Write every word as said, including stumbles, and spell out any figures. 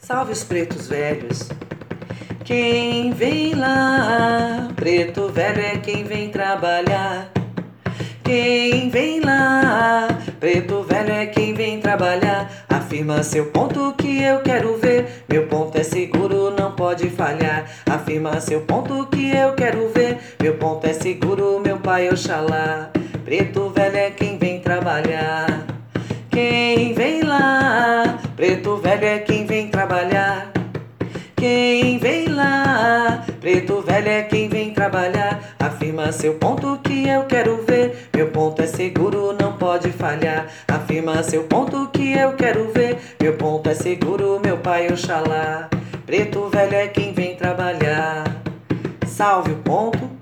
Salve os pretos velhos. Quem vem lá, preto velho é quem vem trabalhar. Quem vem lá, preto velho é quem vem trabalhar. Afirma seu ponto que eu quero ver. Meu ponto é seguro, não pode falhar. Afirma seu ponto que eu quero ver. Meu ponto é seguro, meu pai Oxalá. Preto velho é quem vem trabalhar. Quem vem lá, preto velho é quem vem trabalhar. Quem vem lá, preto velho é quem vem trabalhar. Afirma seu ponto que eu quero ver. Meu ponto é seguro, não pode falhar. Afirma seu ponto que eu quero ver. Meu ponto é seguro, meu pai Oxalá. Preto velho é quem vem trabalhar. Salve o ponto.